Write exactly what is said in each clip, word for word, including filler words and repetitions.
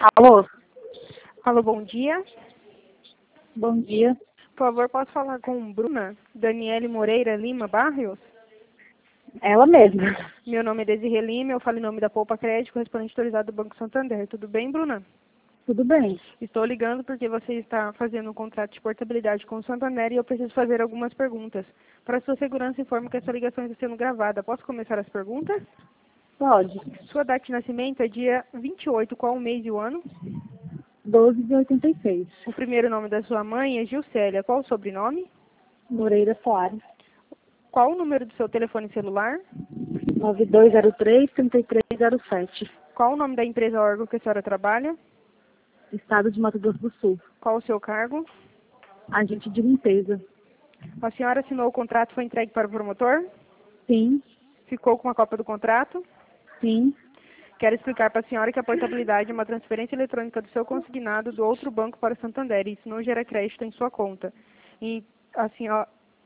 Alô, Alô, bom dia. bom dia. Por favor, posso falar com Bruna Daniele Moreira Lima Barrios? Ela mesma. Meu nome é Desirê Lima, eu falo em nome da Poupa Crédito, correspondente autorizado do Banco Santander. Tudo bem, Bruna? Tudo bem? Estou ligando porque você está fazendo um contrato de portabilidade com o Santander e eu preciso fazer algumas perguntas. Para sua segurança, informo que essa ligação está sendo gravada. Posso começar as perguntas? Pode. Sua data de nascimento é dia vinte e oito, qual o mês e o ano? doze de oitenta e seis. O primeiro nome da sua mãe é Gilcélia, qual o sobrenome? Moreira Soares. Qual o número do seu telefone celular? nove dois zero três, trinta e três zero sete. Qual o nome da empresa ou órgão que a senhora trabalha? Estado de Mato Grosso do Sul. Qual o seu cargo? Agente de limpeza. A senhora assinou o contrato e foi entregue para o promotor? Sim, Ficou com a cópia do contrato? sim. Quero explicar para a senhora que a portabilidade é uma transferência eletrônica do seu consignado do outro banco para o Santander e isso não gera crédito em sua conta. E a senhora,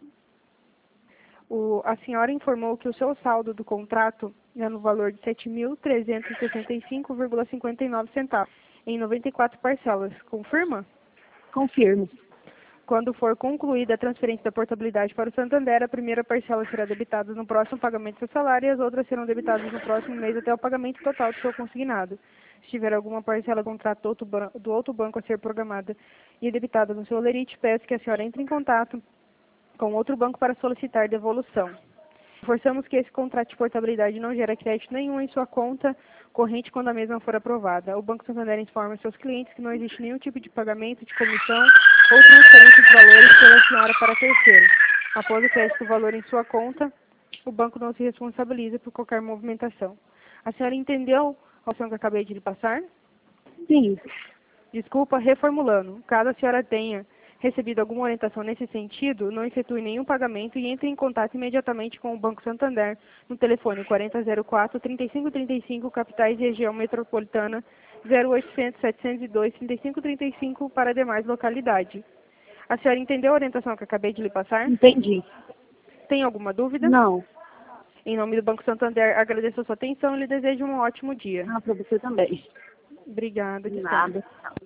o, a senhora informou que o seu saldo do contrato é no valor de sete mil trezentos e sessenta e cinco vírgula cinquenta e nove centavos, em noventa e quatro parcelas. Confirma? Confirmo. Quando for concluída a transferência da portabilidade para o Santander, a primeira parcela será debitada no próximo pagamento do seu salário e as outras serão debitadas no próximo mês até o pagamento total do seu consignado. Se tiver alguma parcela do contrato do outro, ban- do outro banco a ser programada e debitada no seu lerite, peço que a senhora entre em contato com outro banco para solicitar devolução. Reforçamos que esse contrato de portabilidade não gera crédito nenhum em sua conta corrente quando a mesma for aprovada. O Banco Santander informa seus clientes que não existe nenhum tipo de pagamento de comissão ou transferência de valores pela senhora para terceiro. Após o crédito do valor em sua conta, o banco não se responsabiliza por qualquer movimentação. A senhora entendeu a opção que eu acabei de lhe passar? Sim. Desculpa, reformulando. Caso a senhora tenha recebido alguma orientação nesse sentido, não efetue nenhum pagamento e entre em contato imediatamente com o Banco Santander no telefone quarenta zero quatro, trinta e cinco trinta e cinco, capitais e região metropolitana zero oitocentos, setecentos e dois, trinta e cinco trinta e cinco para demais localidades. A senhora entendeu a orientação que eu acabei de lhe passar? Entendi. Tem alguma dúvida? Não. Em nome do Banco Santander, agradeço a sua atenção e lhe desejo um ótimo dia. Ah, para você também. Obrigada, que Nada.